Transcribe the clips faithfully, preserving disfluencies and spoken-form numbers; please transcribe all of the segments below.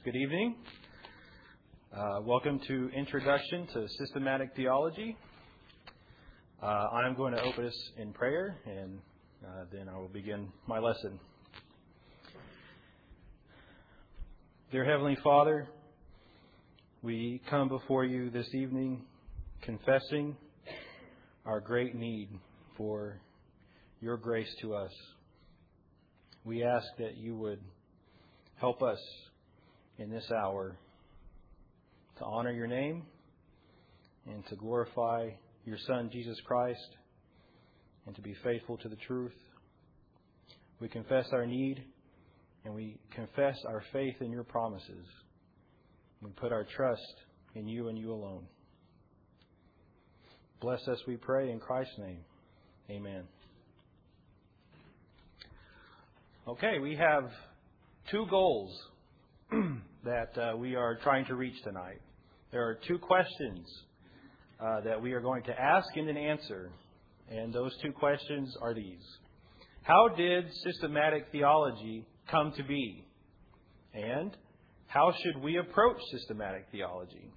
Good evening. Uh, welcome to Introduction to Systematic Theology. Uh, I'm going to open us in prayer, and uh, then I will begin my lesson. Dear Heavenly Father, we come before you this evening confessing our great need for your grace to us. We ask that you would help us in this hour to honor your name and to glorify your Son, Jesus Christ, and to be faithful to the truth. We confess our need, and we confess our faith in your promises. We put our trust in you and you alone. Bless us, we pray, in Christ's name. Amen. Okay, we have two goals that uh, we are trying to reach tonight. There are two questions uh, that we are going to ask and then answer. And those two questions are these. How did systematic theology come to be? And how should we approach systematic theology?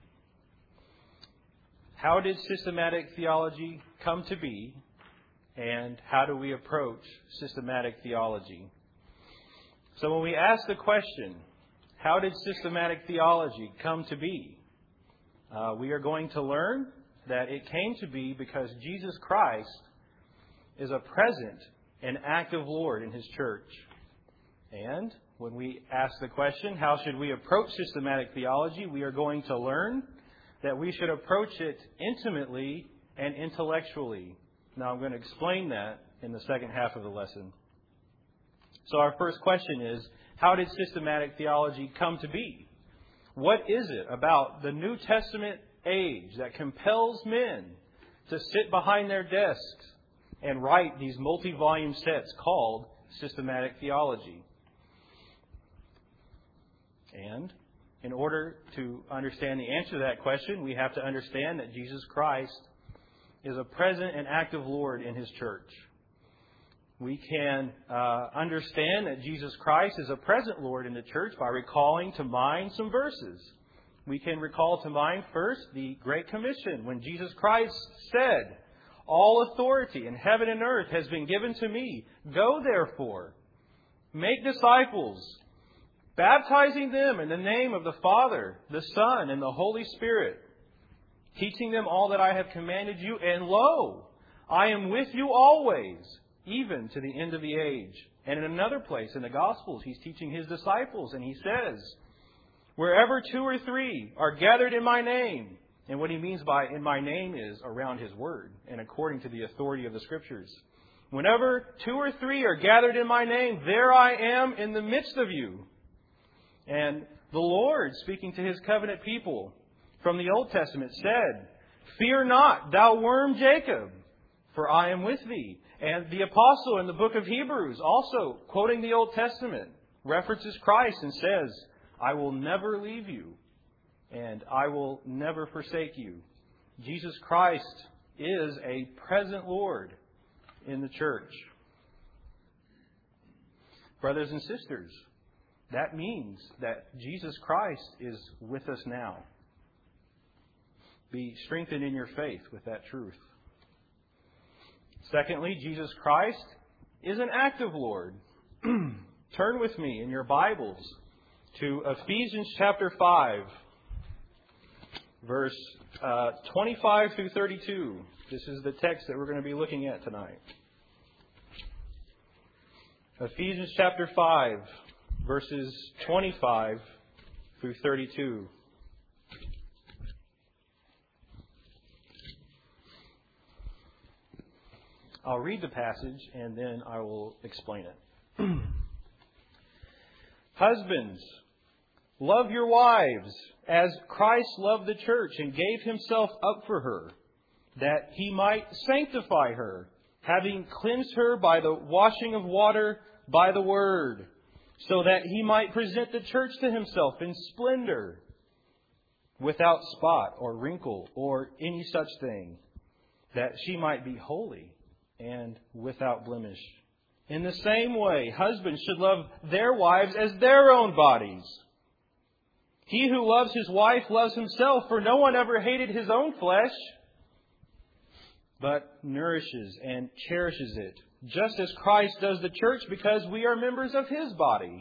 How did systematic theology come to be? And how do we approach systematic theology? So when we ask the question, how did systematic theology come to be? Uh, we are going to learn that it came to be because Jesus Christ is a present and active Lord in His church. And when we ask the question, how should we approach systematic theology, we are going to learn that we should approach it intimately and intellectually. Now I'm going to explain that in the second half of the lesson. So our first question is, how did systematic theology come to be? What is it about the New Testament age that compels men to sit behind their desks and write these multi-volume sets called systematic theology? And in order to understand the answer to that question, we have to understand that Jesus Christ is a present and active Lord in His church. We can uh, understand that Jesus Christ is a present Lord in the church by recalling to mind some verses. We can recall to mind first the Great Commission when Jesus Christ said, "All authority in heaven and earth has been given to me. Go therefore, make disciples, baptizing them in the name of the Father, the Son, and the Holy Spirit, teaching them all that I have commanded you, and lo, I am with you always, even to the end of the age." And in another place in the Gospels, He's teaching His disciples, and He says, "Wherever two or three are gathered in my name," and what He means by in my name is around His Word and according to the authority of the Scriptures. "Whenever two or three are gathered in my name, there I am in the midst of you." And the Lord, speaking to His covenant people from the Old Testament, said, "Fear not, thou worm Jacob, for I am with thee." And the apostle in the book of Hebrews, also quoting the Old Testament, references Christ and says, "I will never leave you, and I will never forsake you." Jesus Christ is a present Lord in the church. Brothers and sisters, that means that Jesus Christ is with us now. Be strengthened in your faith with that truth. Secondly, Jesus Christ is an active Lord. Turn with me in your Bibles to Ephesians chapter five, verse uh, twenty-five through thirty-two. This is the text that we're going to be looking at tonight. Ephesians chapter five, verses twenty-five through thirty-two. I'll read the passage and then I will explain it. "Husbands, love your wives as Christ loved the church and gave Himself up for her, that He might sanctify her, having cleansed her by the washing of water by the word, so that He might present the church to Himself in splendor, without spot or wrinkle or any such thing, that she might be holy and without blemish. In the same way, husbands should love their wives as their own bodies. He who loves his wife loves himself, for no one ever hated his own flesh, but nourishes and cherishes it, just as Christ does the church, because we are members of His body.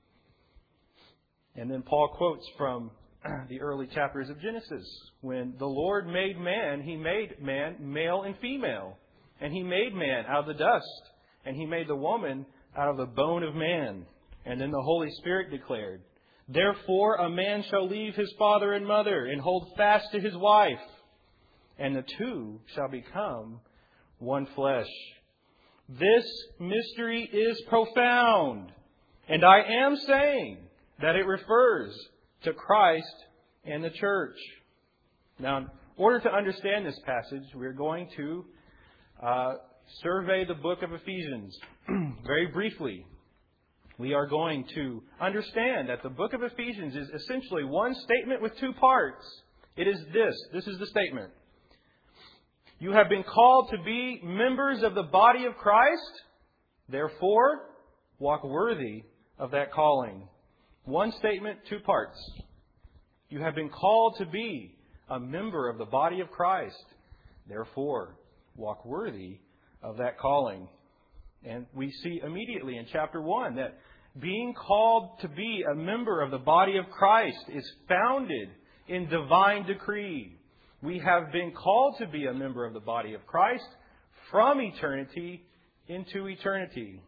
And then Paul quotes from the early chapters of Genesis. When the Lord made man, He made man male and female. And He made man out of the dust. And He made the woman out of the bone of man. And then the Holy Spirit declared, "Therefore a man shall leave his father and mother, and hold fast to his wife, and the two shall become one flesh." This mystery is profound. And I am saying that it refers to Christ and the church. Now, in order to understand this passage, we're going to uh, survey the book of Ephesians very briefly. We are going to understand that the book of Ephesians is essentially one statement with two parts. It is this. This is the statement. You have been called to be members of the body of Christ. Therefore, walk worthy of that calling. One statement, two parts. You have been called to be a member of the body of Christ. Therefore, walk worthy of that calling. And we see immediately in chapter one that being called to be a member of the body of Christ is founded in divine decree. We have been called to be a member of the body of Christ from eternity into eternity.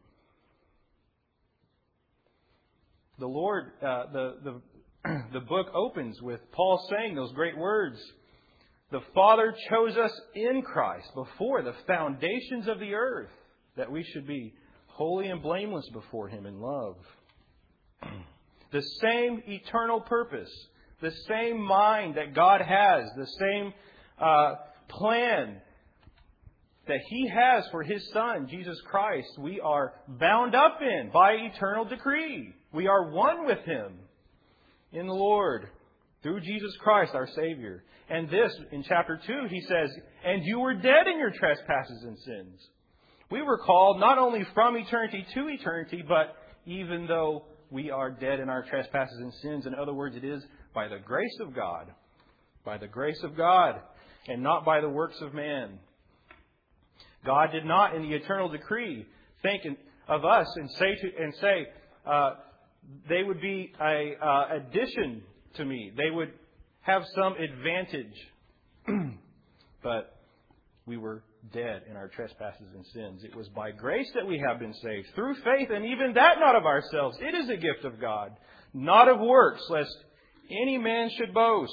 The Lord, uh, the, the, the book opens with Paul saying those great words. The Father chose us in Christ before the foundations of the earth, that we should be holy and blameless before Him in love. The same eternal purpose, the same mind that God has, the same uh, plan that He has for His Son, Jesus Christ, we are bound up in by eternal decree. We are one with Him in the Lord through Jesus Christ, our Savior. And this, in chapter two, he says, "And you were dead in your trespasses and sins." We were called not only from eternity to eternity, but even though we are dead in our trespasses and sins. In other words, it is by the grace of God. By the grace of God, and not by the works of man. God did not, in the eternal decree, think of us and say to, and say uh, they would be a uh, addition to me. They would have some advantage. But we were dead in our trespasses and sins. It was by grace that we have been saved, through faith, and even that not of ourselves. It is a gift of God, not of works, lest any man should boast.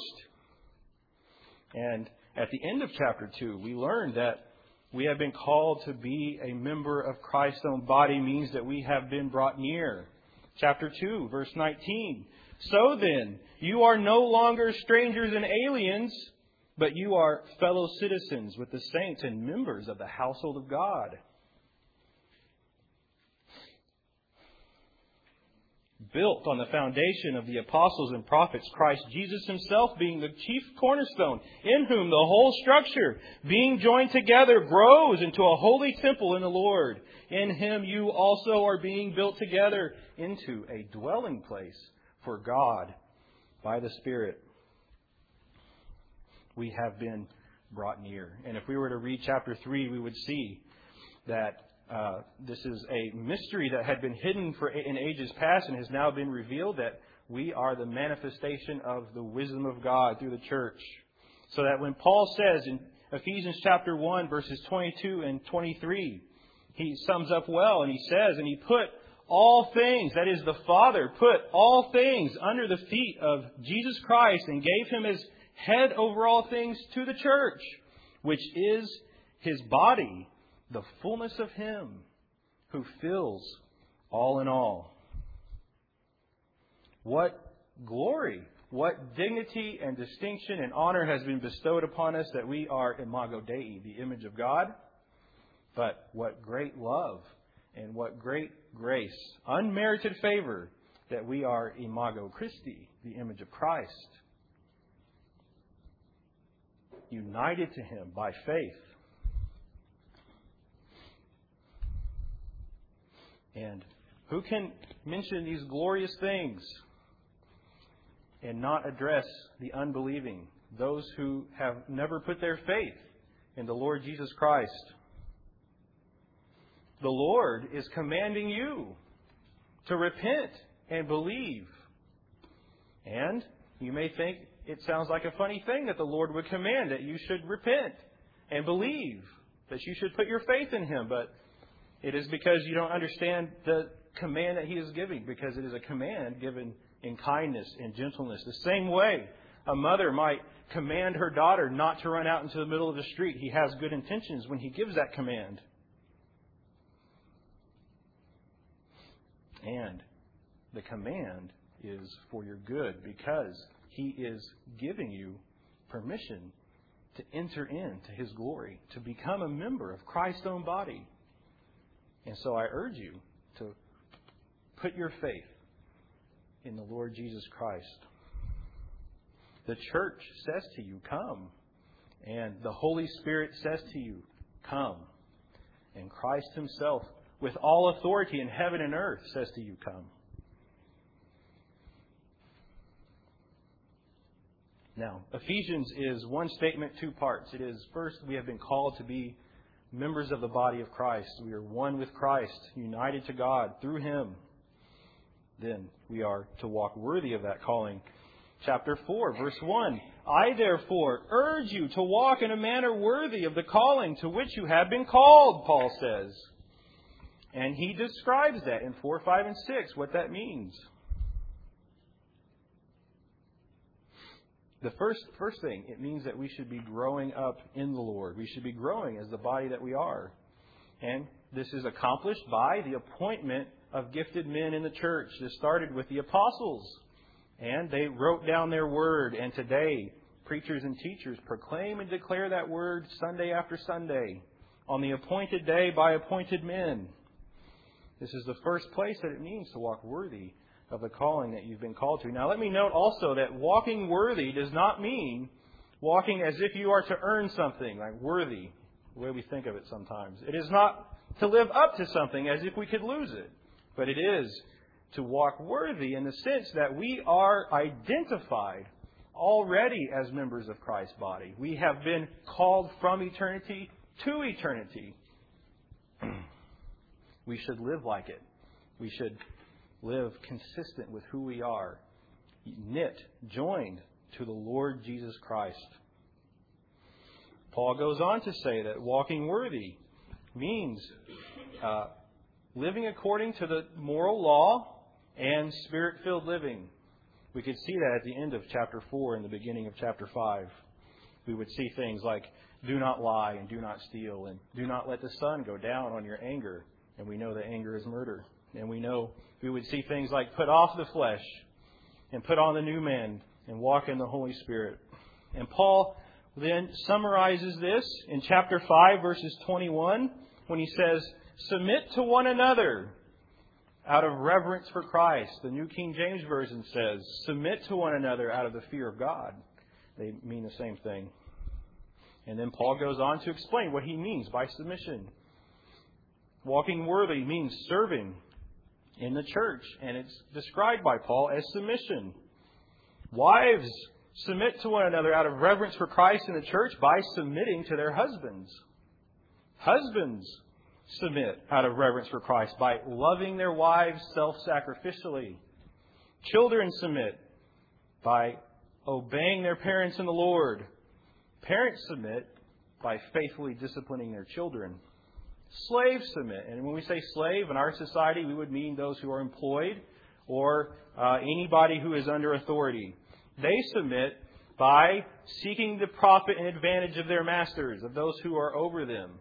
And at the end of chapter two, we learn that we have been called to be a member of Christ's own body, means that we have been brought near. Chapter two, verse nineteen. "So then, you are no longer strangers and aliens, but you are fellow citizens with the saints and members of the household of God." Built on the foundation of the apostles and prophets, Christ Jesus Himself being the chief cornerstone, in whom the whole structure, being joined together, grows into a holy temple in the Lord. In Him you also are being built together into a dwelling place for God by the Spirit. We have been brought near. And if we were to read chapter three, we would see that uh, this is a mystery that had been hidden for in ages past and has now been revealed, that we are the manifestation of the wisdom of God through the church. So that when Paul says in Ephesians chapter one, verses twenty-two and twenty-three, he sums up well, and he says, "And He put all things," that is the Father, put all things under the feet of Jesus Christ and gave Him as head over all things to the church, which is His body, the fullness of Him who fills all in all. What glory, what dignity and distinction and honor has been bestowed upon us that we are Imago Dei, the image of God. But what great love and what great grace, unmerited favor, that we are Imago Christi, the image of Christ. United to Him by faith. And who can mention these glorious things? and not address the unbelieving, those who have never put their faith in the Lord Jesus Christ. The Lord is commanding you to repent and believe. And you may think it sounds like a funny thing that the Lord would command that you should repent and believe, that you should put your faith in Him. But it is because you don't understand the command that He is giving, because it is a command given in kindness and gentleness. The same way a mother might command her daughter not to run out into the middle of the street. He has good intentions when He gives that command. And the command is for your good, because He is giving you permission to enter into His glory, to become a member of Christ's own body. And so I urge you to put your faith in the Lord Jesus Christ. The church says to you, come. And the Holy Spirit says to you, come. And Christ Himself, with all authority in heaven and earth, says to you, come. Now, Ephesians is one statement, two parts. It is, first, we have been called to be members of the body of Christ. We are one with Christ, united to God through Him. Then we are to walk worthy of that calling. Chapter four, verse one. I therefore urge you to walk in a manner worthy of the calling to which you have been called, Paul says. And he describes that in four, five, and six, what that means. The first first thing, it means that we should be growing up in the Lord. We should be growing as the body that we are. And this is accomplished by the appointment of gifted men in the church. This started with the apostles. And they wrote down their word. And today, preachers and teachers proclaim and declare that word Sunday after Sunday, on the appointed day by appointed men. This is the first place that it means to walk worthy of the calling that you've been called to. Now, let me note also that walking worthy does not mean walking as if you are to earn something, like worthy, the way we think of it sometimes. It is not to live up to something as if we could lose it, but it is to walk worthy in the sense that we are identified already as members of Christ's body. We have been called from eternity to eternity. We should live like it. We should live consistent with who we are, knit, joined to the Lord Jesus Christ. Paul goes on to say that walking worthy means uh, living according to the moral law and Spirit-filled living. We could see that at the end of chapter four and the beginning of chapter five. We would see things like, do not lie and do not steal, and do not let the sun go down on your anger. And we know that anger is murder. And we know we would see things like put off the flesh and put on the new man and walk in the Holy Spirit. And Paul then summarizes this in chapter five, verses twenty-one, when he says, submit to one another out of reverence for Christ. The New King James Version says, submit to one another out of the fear of God. They mean the same thing. And then Paul goes on to explain what he means by submission. Walking worthy means serving in the church, and it's described by Paul as submission. Wives, submit to one another out of reverence for Christ in the church by submitting to their husbands. Husbands, submit out of reverence for Christ by loving their wives self-sacrificially. Children, submit by obeying their parents in the Lord. Parents, submit by faithfully disciplining their children. Slaves, submit. And when we say slave in our society, we would mean those who are employed or uh, anybody who is under authority. They submit by seeking the profit and advantage of their masters, of those who are over them.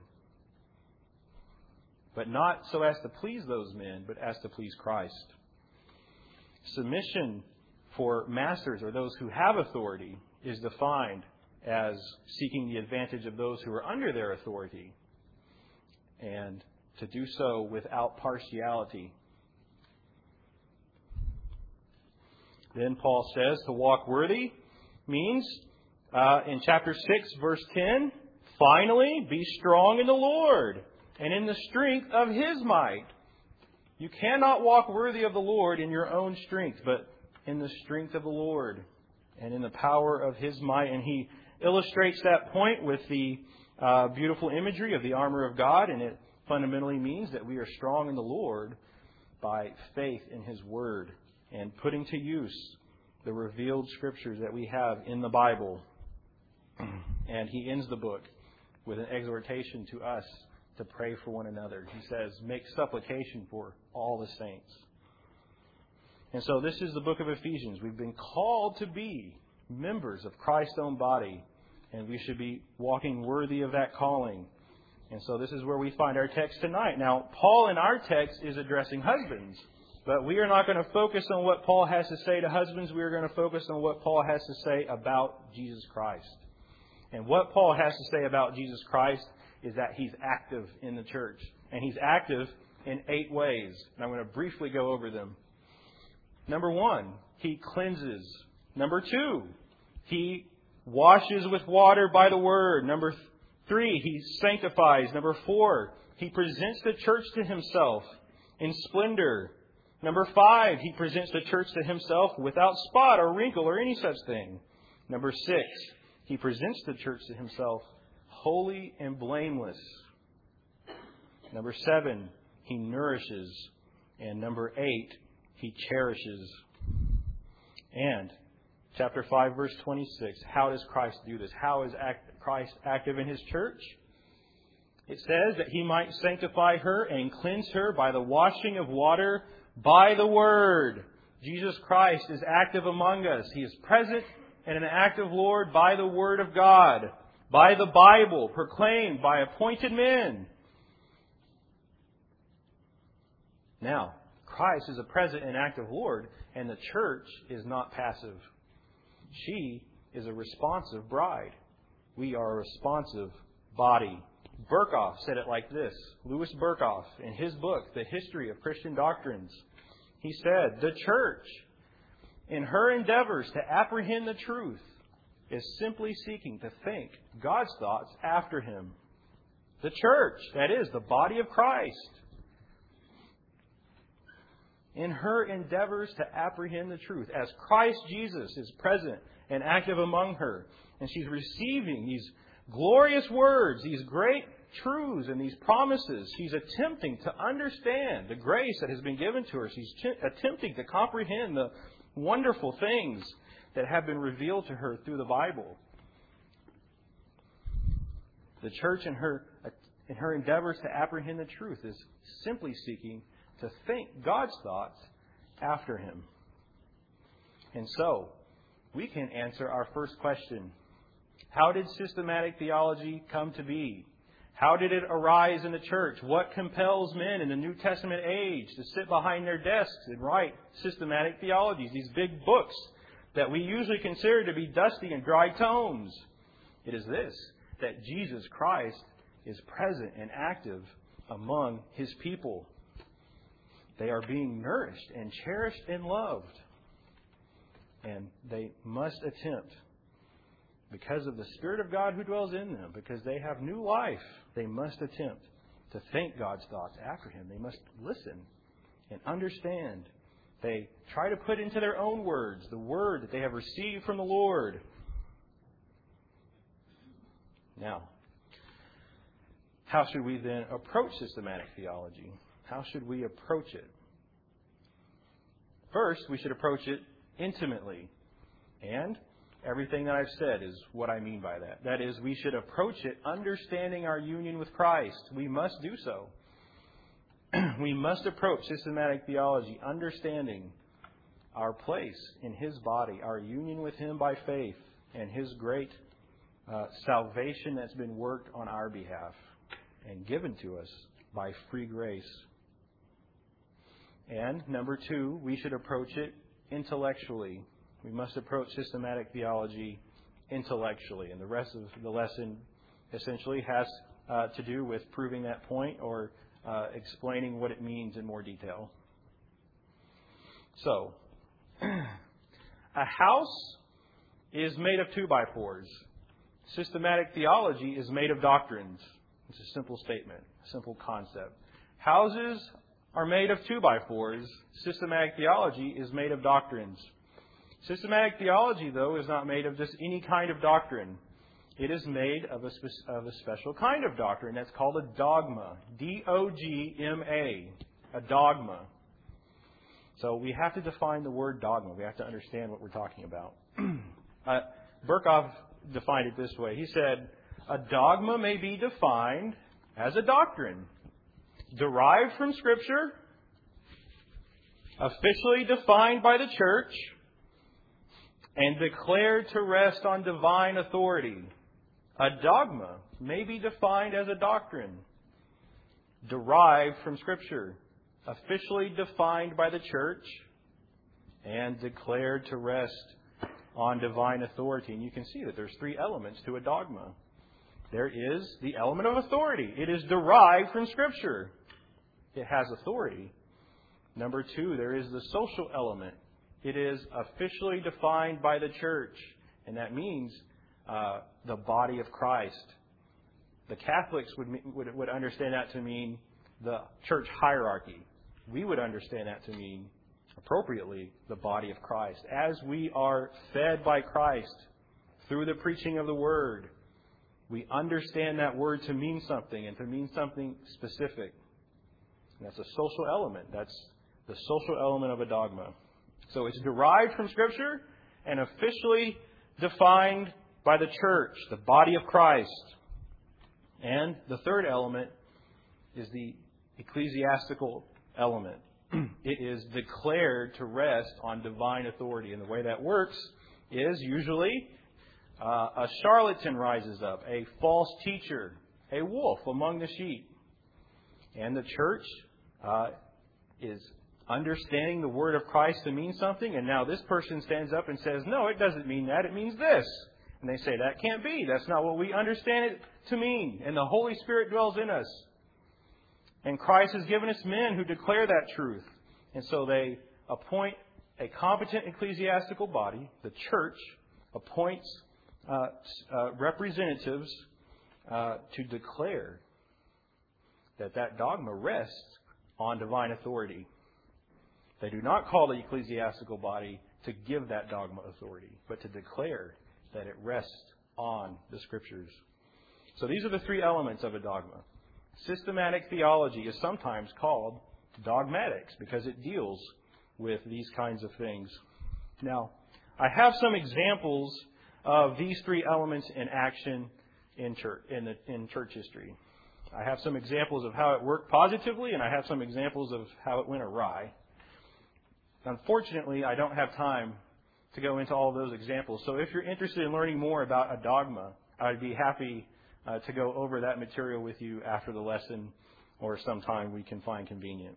But not so as to please those men, but as to please Christ. Submission for masters or those who have authority is defined as seeking the advantage of those who are under their authority, and to do so without partiality. Then Paul says to walk worthy means, uh, in chapter six, verse ten, finally, be strong in the Lord and in the strength of His might. You cannot walk worthy of the Lord in your own strength, but in the strength of the Lord and in the power of His might. And he illustrates that point with the uh, beautiful imagery of the armor of God. And it fundamentally means that we are strong in the Lord by faith in His Word and putting to use the revealed Scriptures that we have in the Bible. And he ends the book with an exhortation to us to pray for one another. He says, make supplication for all the saints. And so this is the book of Ephesians. We've been called to be members of Christ's own body, and we should be walking worthy of that calling. And so this is where we find our text tonight. Now, Paul in our text is addressing husbands, but we are not going to focus on what Paul has to say to husbands. We are going to focus on what Paul has to say about Jesus Christ. And what Paul has to say about Jesus Christ is that He's active in the church. And He's active in eight ways. And I'm going to briefly go over them. Number one, He cleanses. Number two, He washes with water by the Word. Number three, He sanctifies. Number four, He presents the church to Himself in splendor. Number five, He presents the church to Himself without spot or wrinkle or any such thing. Number six, He presents the church to Himself holy and blameless. Number seven, He nourishes. And number eight, He cherishes. And chapter five, verse twenty-six, how does Christ do this? How is Christ active in His church? It says that He might sanctify her and cleanse her by the washing of water by the Word. Jesus Christ is active among us. He is present and an active Lord by the Word of God, by the Bible, proclaimed by appointed men. Now, Christ is a present and active Lord, and the church is not passive. She is a responsive bride. We are a responsive body. Berkhoff said it like this. Louis Berkhoff, in his book, The History of Christian Doctrines, he said, the church, in her endeavors to apprehend the truth, is simply seeking to think God's thoughts after Him. The church, that is, the body of Christ, in her endeavors to apprehend the truth, as Christ Jesus is present and active among her, and she's receiving these glorious words, these great truths and these promises. She's attempting to understand the grace that has been given to her. She's ch- attempting to comprehend the wonderful things that have been revealed to her through the Bible. The church in her in her endeavors to apprehend the truth is simply seeking to think God's thoughts after Him. And so, we can answer our first question. How did systematic theology come to be? How did it arise in the church? What compels men in the New Testament age to sit behind their desks and write systematic theologies, these big books that we usually consider to be dusty and dry tomes? It is this, that Jesus Christ is present and active among His people. They are being nourished and cherished and loved. And they must attempt, because of the Spirit of God who dwells in them, because they have new life, they must attempt to think God's thoughts after Him. They must listen and understand. They try to put into their own words the word that they have received from the Lord. Now, how should we then approach systematic theology? How should we approach it? First, we should approach it intimately. And everything that I've said is what I mean by that. That is, we should approach it understanding our union with Christ. We must do so. We must approach systematic theology understanding our place in His body, our union with Him by faith, and His great uh, salvation that's been worked on our behalf and given to us by free grace. And number two, we should approach it intellectually. We must approach systematic theology intellectually. And the rest of the lesson essentially has uh, to do with proving that point or uh, explaining what it means in more detail. So, a house is made of two-by-fours. Systematic theology is made of doctrines. It's a simple statement, a simple concept. Houses are made of two-by-fours. Systematic theology is made of doctrines. Systematic theology, though, is not made of just any kind of doctrine. It is made of a, spe- of a special kind of doctrine. That's called a dogma. D O G M A. A dogma. So we have to define the word dogma. We have to understand what we're talking about. uh, Berkhoff defined it this way. He said, a dogma may be defined as a doctrine derived from Scripture, officially defined by the church, and declared to rest on divine authority. A dogma may be defined as a doctrine derived from Scripture, officially defined by the church, and declared to rest on divine authority. And you can see that there's three elements to a dogma. There is the element of authority. It is derived from Scripture. It has authority. Number two, there is the social element. It is officially defined by the church. And that means uh, the body of Christ. The Catholics would, would, would understand that to mean the church hierarchy. We would understand that to mean, appropriately, the body of Christ. As we are fed by Christ through the preaching of the Word, we understand that Word to mean something and to mean something specific. And that's a social element. That's the social element of a dogma. So it's derived from Scripture and officially defined by the church, the body of Christ. And the third element is the ecclesiastical element. It is declared to rest on divine authority. And the way that works is usually uh, a charlatan rises up, a false teacher, a wolf among the sheep. And the church uh, is understanding the word of Christ to mean something. And now this person stands up and says, no, it doesn't mean that. It means this. And they say, that can't be. That's not what we understand it to mean. And the Holy Spirit dwells in us. And Christ has given us men who declare that truth. And so they appoint a competent ecclesiastical body. The church appoints uh, uh, representatives uh, to declare that that dogma rests on divine authority. They do not call the ecclesiastical body to give that dogma authority, but to declare that it rests on the Scriptures. So these are the three elements of a dogma. Systematic theology is sometimes called dogmatics because it deals with these kinds of things. Now, I have some examples of these three elements in action in church, in, the, in church history. I have some examples of how it worked positively, and I have some examples of how it went awry. Unfortunately, I don't have time to go into all of those examples. So if you're interested in learning more about a dogma, I'd be happy uh, to go over that material with you after the lesson or sometime we can find convenient.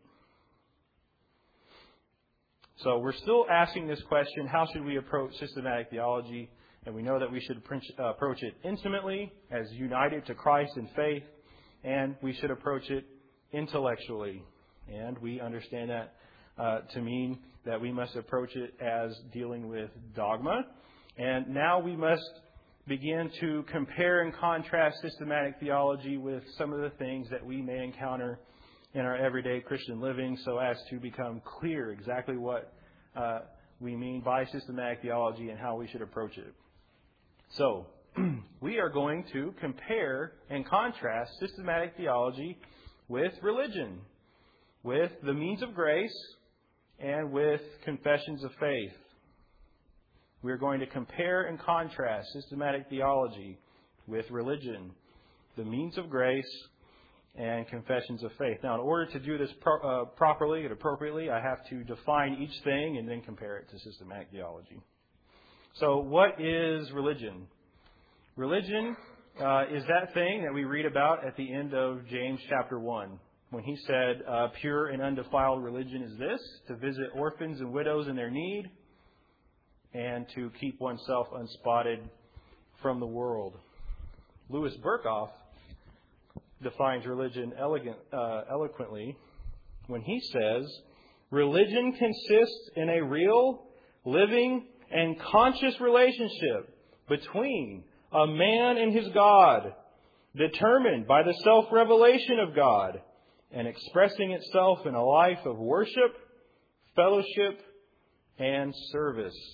So we're still asking this question, how should we approach systematic theology? And we know that we should approach it intimately, as united to Christ in faith, and we should approach it intellectually. And we understand that uh, to mean that we must approach it as dealing with dogma. And now we must begin to compare and contrast systematic theology with some of the things that we may encounter in our everyday Christian living, so as to become clear exactly what uh, we mean by systematic theology and how we should approach it. So, we are going to compare and contrast systematic theology with religion, with the means of grace, and with confessions of faith. We are going to compare and contrast systematic theology with religion, the means of grace, and confessions of faith. Now, in order to do this pro- uh, properly and appropriately, I have to define each thing and then compare it to systematic theology. So, what is religion? Religion uh, is that thing that we read about at the end of James chapter one, when he said, uh, pure and undefiled religion is this, to visit orphans and widows in their need, and to keep oneself unspotted from the world. Louis Berkhoff defines religion elegant, uh, eloquently when he says, religion consists in a real, living, and conscious relationship between a man and his God, determined by the self-revelation of God, and expressing itself in a life of worship, fellowship, and service.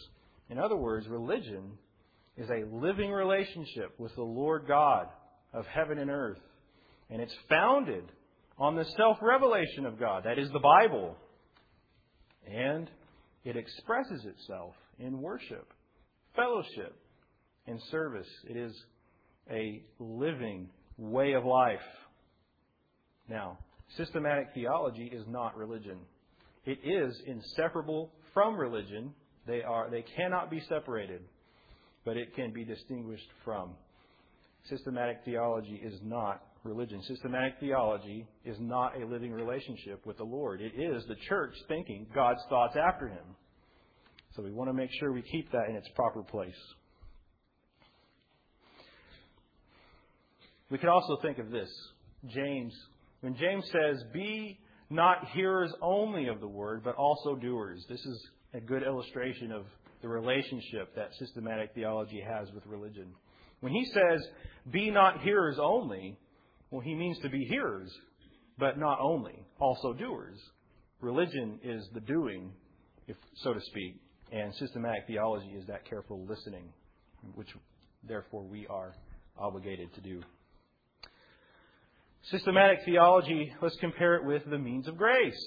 In other words, religion is a living relationship with the Lord God of heaven and earth. And it's founded on the self-revelation of God. That is the Bible. And it expresses itself in worship, fellowship, and service. It is a living way of life. Now, systematic theology is not religion. It is inseparable from religion. They are they cannot be separated, but it can be distinguished from. Systematic theology is not religion. Systematic theology is not a living relationship with the Lord. It is the church thinking God's thoughts after Him. So we want to make sure we keep that in its proper place. We could also think of this. James, when James says, "Be not hearers only of the word, but also doers." This is a good illustration of the relationship that systematic theology has with religion. When he says, "Be not hearers only," well, he means to be hearers, but not only, also doers. Religion is the doing, if so to speak, and systematic theology is that careful listening, which therefore we are obligated to do. Systematic theology, let's compare it with the means of grace.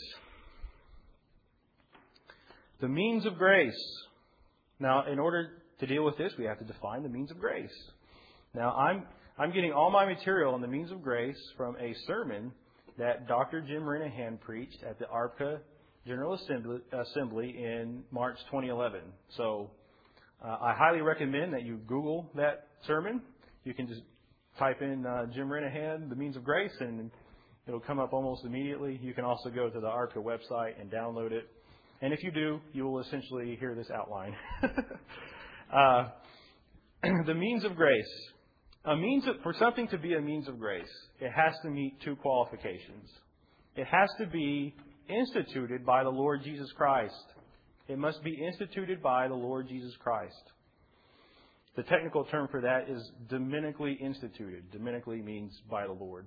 The means of grace. Now, in order to deal with this, we have to define the means of grace. Now, I'm I'm getting all my material on the means of grace from a sermon that Doctor Jim Renahan preached at the A R P C A General Assembly, Assembly in March twenty eleven. So, uh, I highly recommend that you Google that sermon. You can just type in uh, Jim Renahan, the means of grace, and it'll come up almost immediately. You can also go to the A R P C A website and download it. And if you do, you will essentially hear this outline. uh, the means of grace. A means of, for something to be a means of grace, it has to meet two qualifications. It has to be instituted by the Lord Jesus Christ. It must be instituted by the Lord Jesus Christ. The technical term for that is dominically instituted. Dominically means by the Lord.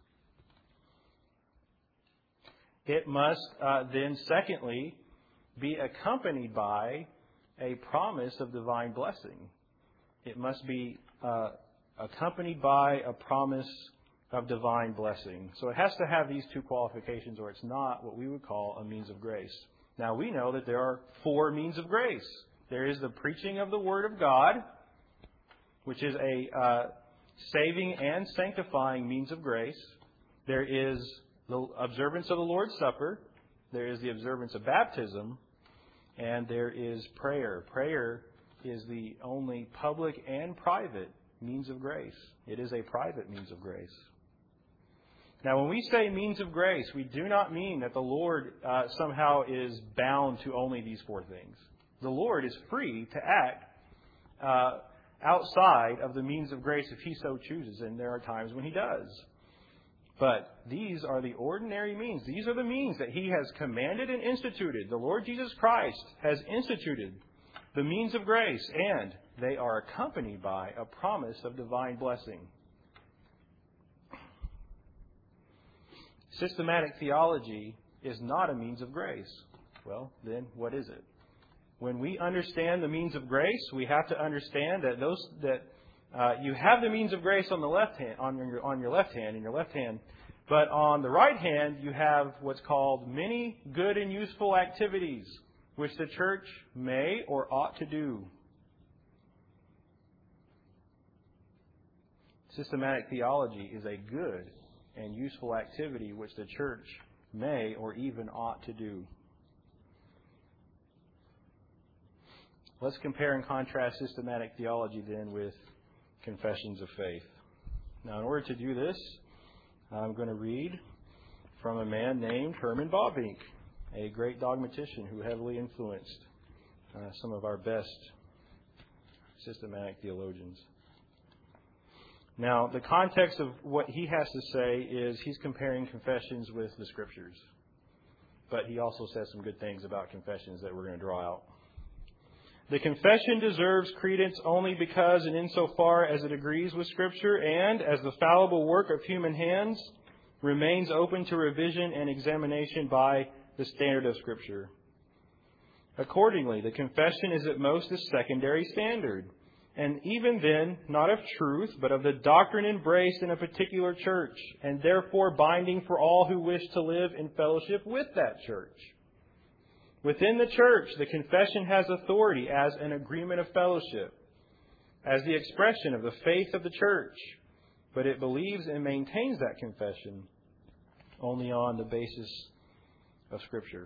It must uh, then, secondly, be accompanied by a promise of divine blessing. It must be uh, accompanied by a promise of divine blessing. So it has to have these two qualifications, or it's not what we would call a means of grace. Now, we know that there are four means of grace. There is the preaching of the Word of God, which is a uh, saving and sanctifying means of grace. There is the observance of the Lord's Supper. There is the observance of baptism. And there is prayer. Prayer is the only public and private means of grace. It is a private means of grace. Now, when we say means of grace, we do not mean that the Lord uh, somehow is bound to only these four things. The Lord is free to act uh, outside of the means of grace if He so chooses, and there are times when He does. But these are the ordinary means. These are the means that He has commanded and instituted. The Lord Jesus Christ has instituted the means of grace, and they are accompanied by a promise of divine blessing. Systematic theology is not a means of grace. Well, then what is it? When we understand the means of grace, we have to understand that those that uh, you have the means of grace on the left hand, on your on your left hand, in your left hand, but on the right hand you have what's called many good and useful activities which the church may or ought to do. Systematic theology is a good and useful activity which the church may or even ought to do. Let's compare and contrast systematic theology then with confessions of faith. Now, in order to do this, I'm going to read from a man named Herman Bavinck, a great dogmatician who heavily influenced uh, some of our best systematic theologians. Now, the context of what he has to say is he's comparing confessions with the Scriptures. But he also says some good things about confessions that we're going to draw out. The confession deserves credence only because and insofar as it agrees with Scripture and, as the fallible work of human hands, remains open to revision and examination by the standard of Scripture. Accordingly, the confession is at most a secondary standard, and even then, not of truth, but of the doctrine embraced in a particular church, and therefore binding for all who wish to live in fellowship with that church. Within the church, the confession has authority as an agreement of fellowship, as the expression of the faith of the church, but it believes and maintains that confession only on the basis of Scripture.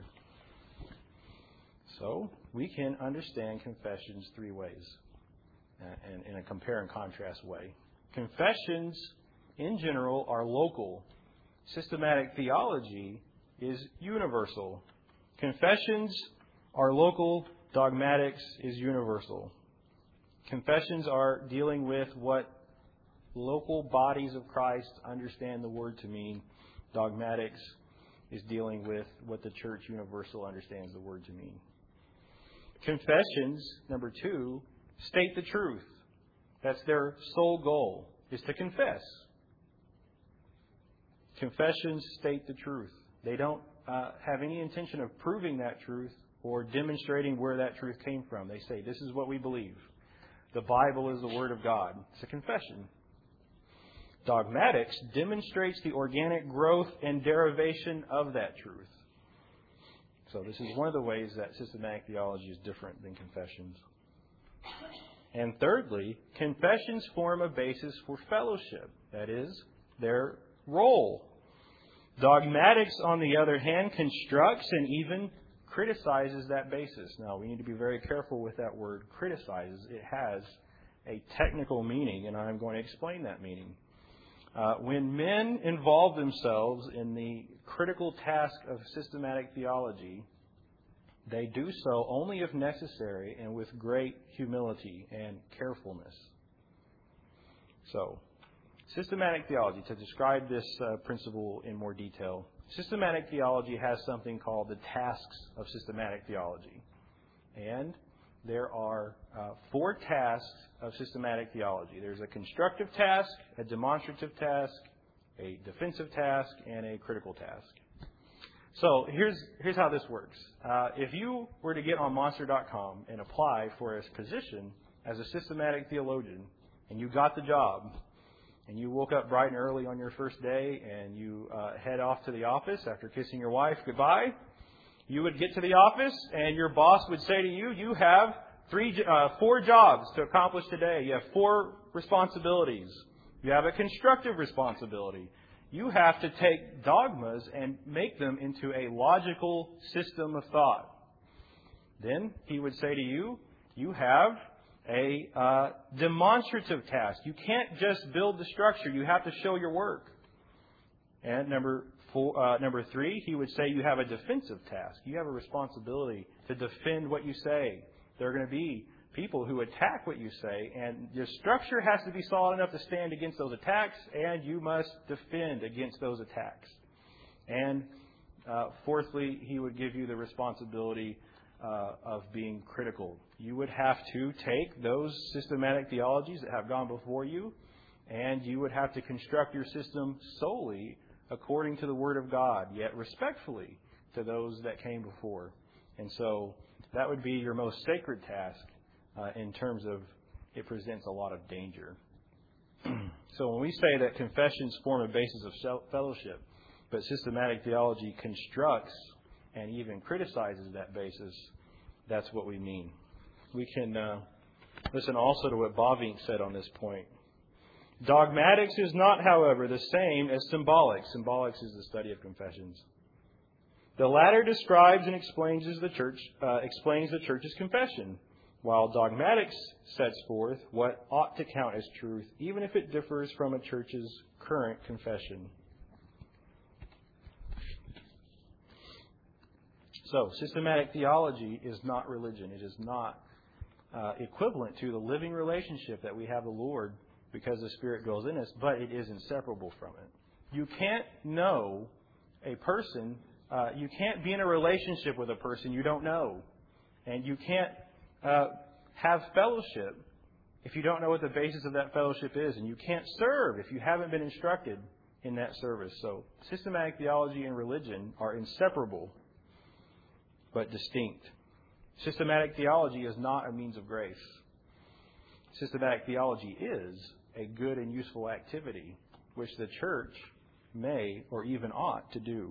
So, we can understand confessions three ways, and in a compare and contrast way. Confessions, in general, are local. Systematic theology is universal. Confessions are local. Dogmatics is universal. Confessions are dealing with what local bodies of Christ understand the word to mean. Dogmatics is dealing with what the church universal understands the word to mean. Confessions, number two, state the truth. That's their sole goal, is to confess. Confessions state the truth. They don't uh, have any intention of proving that truth or demonstrating where that truth came from. They say, this is what we believe. The Bible is the Word of God. It's a confession. Dogmatics demonstrates the organic growth and derivation of that truth. So this is one of the ways that systematic theology is different than confessions. And thirdly, confessions form a basis for fellowship. That is, their role. Dogmatics, on the other hand, constructs and even criticizes that basis. Now, we need to be very careful with that word, criticizes. It has a technical meaning, and I'm going to explain that meaning. Uh, when men involve themselves in the critical task of systematic theology, they do so only if necessary and with great humility and carefulness. So, systematic theology, to describe this uh, principle in more detail, systematic theology has something called the tasks of systematic theology. And there are uh, four tasks of systematic theology. There's a constructive task, a demonstrative task, a defensive task, and a critical task. So here's here's how this works. Uh, if you were to get on monster dot com and apply for a position as a systematic theologian, and you got the job, and you woke up bright and early on your first day, and you uh, head off to the office after kissing your wife goodbye, you would get to the office, and your boss would say to you, you have three, uh, four jobs to accomplish today. You have four responsibilities. You have a constructive responsibility. You have to take dogmas and make them into a logical system of thought. Then he would say to you, you have a uh, demonstrative task. You can't just build the structure. You have to show your work. And number four, uh, number three, he would say you have a defensive task. You have a responsibility to defend what you say. There are going to be people who attack what you say, and your structure has to be solid enough to stand against those attacks, and you must defend against those attacks. And uh, fourthly, he would give you the responsibility uh, of being critical. You would have to take those systematic theologies that have gone before you, and you would have to construct your system solely according to the Word of God, yet respectfully to those that came before. And so that would be your most sacred task. Uh, in terms of it presents a lot of danger. So when we say that confessions form a basis of fellowship, but systematic theology constructs and even criticizes that basis, that's what we mean. We can uh, listen also to what Bavinck said on this point. Dogmatics is not, however, the same as symbolics. Symbolics is the study of confessions. The latter describes and explains the church, uh, explains the church's confession, while dogmatics sets forth what ought to count as truth, even if it differs from a church's current confession. So, systematic theology is not religion. It is not uh, equivalent to the living relationship that we have with the Lord because the Spirit dwells in us, but it is inseparable from it. You can't know a person, uh, you can't be in a relationship with a person you don't know. And you can't Uh, have fellowship if you don't know what the basis of that fellowship is. And you can't serve if you haven't been instructed in that service. So systematic theology and religion are inseparable but distinct. Systematic theology is not a means of grace. Systematic theology is a good and useful activity which the church may or even ought to do.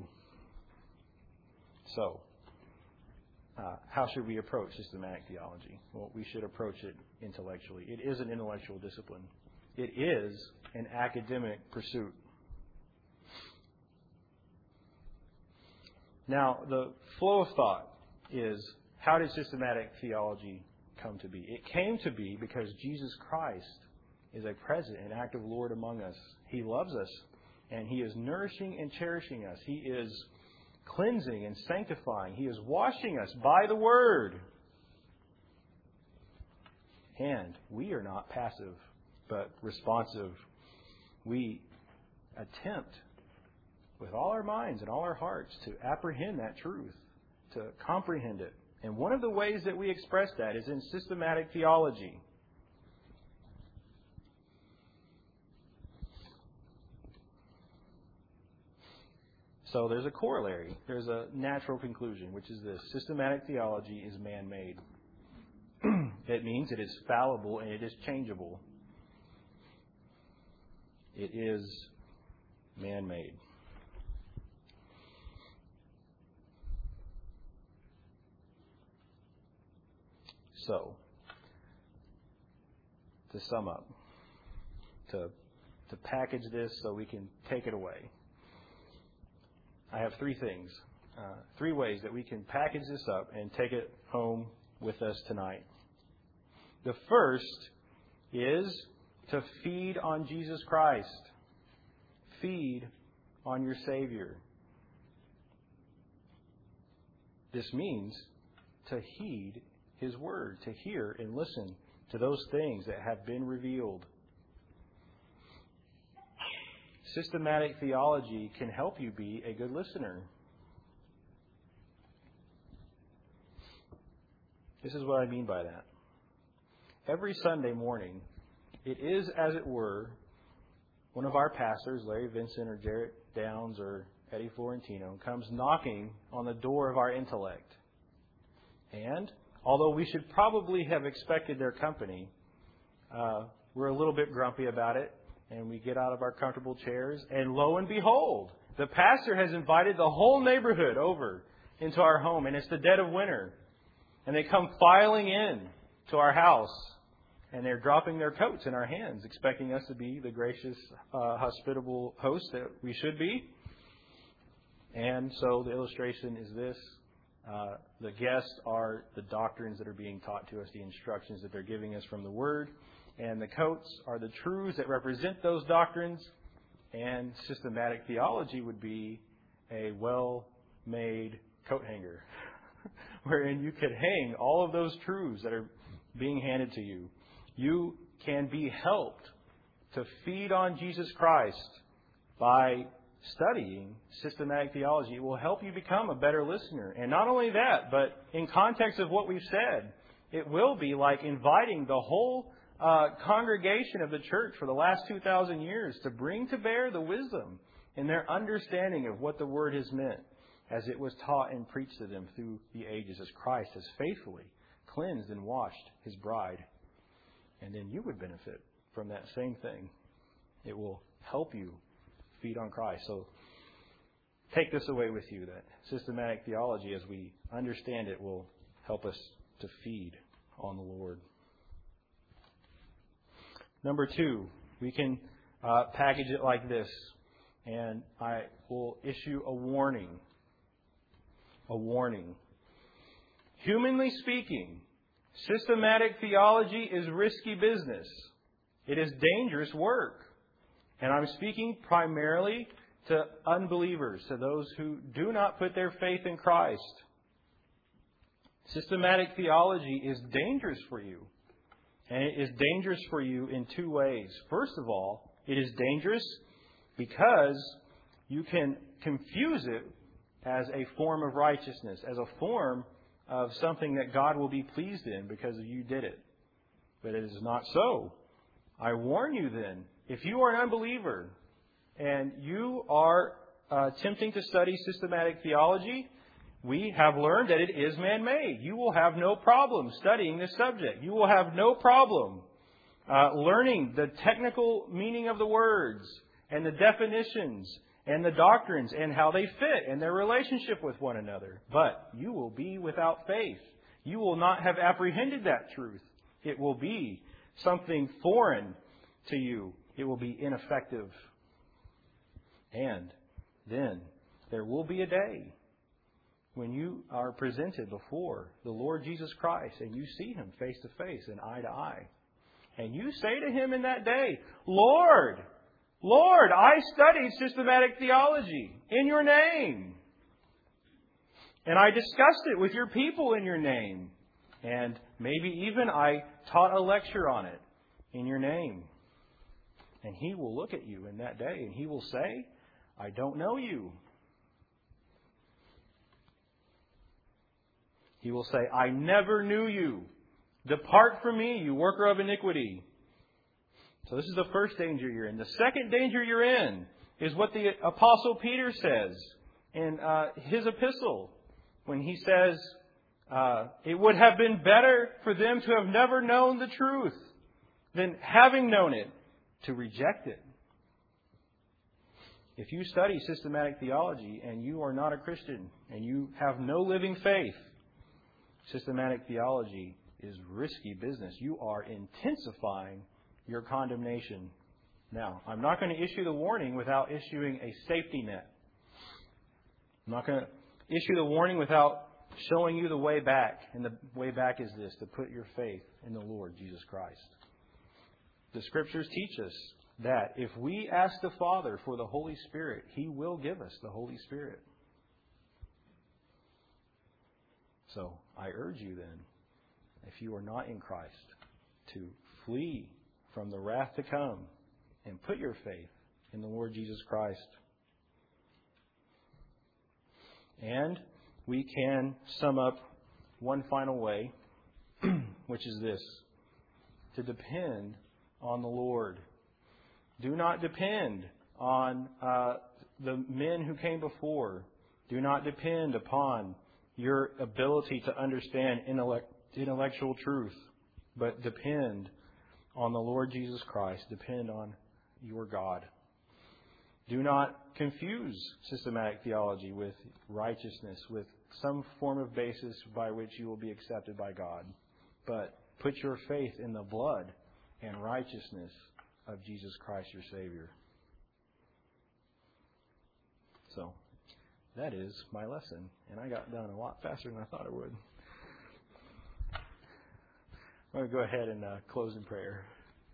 So, uh, how should we approach systematic theology? Well, we should approach it intellectually. It is an intellectual discipline. It is an academic pursuit. Now, the flow of thought is, how did systematic theology come to be? It came to be because Jesus Christ is a present and active Lord among us. He loves us, and He is nourishing and cherishing us. He is cleansing and sanctifying. He is washing us by the Word. And we are not passive, but responsive. We attempt with all our minds and all our hearts to apprehend that truth, to comprehend it. And one of the ways that we express that is in systematic theology. So there's a corollary. There's a natural conclusion, which is this: systematic theology is man-made. It means it is fallible and it is changeable. It is man-made. So, to sum up, to, to package this so we can take it away, I have three things, uh, three ways that we can package this up and take it home with us tonight. The first is to feed on Jesus Christ. Feed on your Savior. This means to heed His Word, to hear and listen to those things that have been revealed. Systematic theology can help you be a good listener. This is what I mean by that. Every Sunday morning, it is, as it were, one of our pastors, Larry Vincent or Jarrett Downs or Eddie Florentino, comes knocking on the door of our intellect. And although we should probably have expected their company, uh, we're a little bit grumpy about it, and we get out of our comfortable chairs, and lo and behold, the pastor has invited the whole neighborhood over into our home, and it's the dead of winter. And they come filing in to our house, and they're dropping their coats in our hands, expecting us to be the gracious, uh, hospitable host that we should be. And so the illustration is this. Uh, the guests are the doctrines that are being taught to us, the instructions that they're giving us from the Word. And the coats are the truths that represent those doctrines. And systematic theology would be a well-made coat hanger, wherein you could hang all of those truths that are being handed to you. You can be helped to feed on Jesus Christ by studying systematic theology. It will help you become a better listener. And not only that, but in context of what we've said, it will be like inviting the whole uh, congregation of the church for the last two thousand years to bring to bear the wisdom and their understanding of what the Word has meant as it was taught and preached to them through the ages, as Christ has faithfully cleansed and washed His bride. And then you would benefit from that same thing. It will help you feed on Christ. So take this away with you, that systematic theology, as we understand it, will help us to feed on the Lord. Number two, we can uh, package it like this, and I will issue a warning. A warning. Humanly speaking, systematic theology is risky business. It is dangerous work. And I'm speaking primarily to unbelievers, to those who do not put their faith in Christ. Systematic theology is dangerous for you. And it is dangerous for you in two ways. First of all, it is dangerous because you can confuse it as a form of righteousness, as a form of something that God will be pleased in because you did it. But it is not so. I warn you then, if you are an unbeliever and you are uh, attempting to study systematic theology, we have learned that it is man-made. You will have no problem studying this subject. You will have no problem uh, learning the technical meaning of the words and the definitions and the doctrines and how they fit and their relationship with one another. But you will be without faith. You will not have apprehended that truth. It will be something foreign to you. It will be ineffective. And then there will be a day when you are presented before the Lord Jesus Christ and you see Him face to face and eye to eye. And you say to Him in that day, Lord, Lord, I studied systematic theology in Your name. And I discussed it with Your people in Your name. And maybe even I taught a lecture on it in Your name. And He will look at you in that day and He will say, I don't know you. He will say, I never knew you. Depart from me, you worker of iniquity. So this is the first danger you're in. The second danger you're in is what the Apostle Peter says in uh, his epistle when he says, uh, it would have been better for them to have never known the truth than having known it, to reject it. If you study systematic theology and you are not a Christian and you have no living faith, systematic theology is risky business. You are intensifying your condemnation. Now, I'm not going to issue the warning without issuing a safety net. I'm not going to issue the warning without showing you the way back. And the way back is this, to put your faith in the Lord Jesus Christ. The Scriptures teach us that if we ask the Father for the Holy Spirit, He will give us the Holy Spirit. So, I urge you then, if you are not in Christ, to flee from the wrath to come and put your faith in the Lord Jesus Christ. And we can sum up one final way, which is this: to depend on the Lord. Do not depend on uh, the men who came before. Do not depend upon your ability to understand intellect, intellectual truth, but depend on the Lord Jesus Christ. Depend on your God. Do not confuse systematic theology with righteousness, with some form of basis by which you will be accepted by God. But put your faith in the blood and righteousness of Jesus Christ, your Savior. So, that is my lesson. And I got done a lot faster than I thought it would. I'm going to go ahead and uh, close in prayer.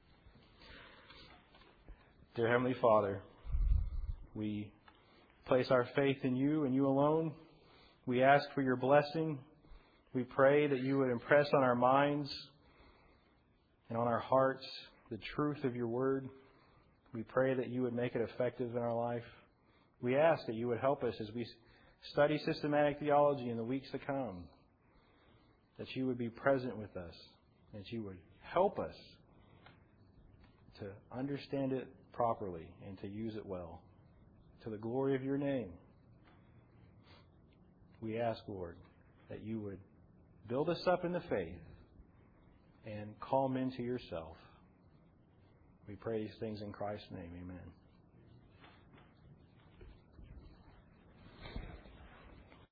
Dear Heavenly Father, we place our faith in You and You alone. We ask for Your blessing. We pray that You would impress on our minds and on our hearts the truth of Your Word. We pray that You would make it effective in our life. We ask that You would help us as we study systematic theology in the weeks to come, that You would be present with us, that You would help us to understand it properly and to use it well. To the glory of Your name, we ask, Lord, that You would build us up in the faith and call men to Yourself. We pray these things in Christ's name. Amen.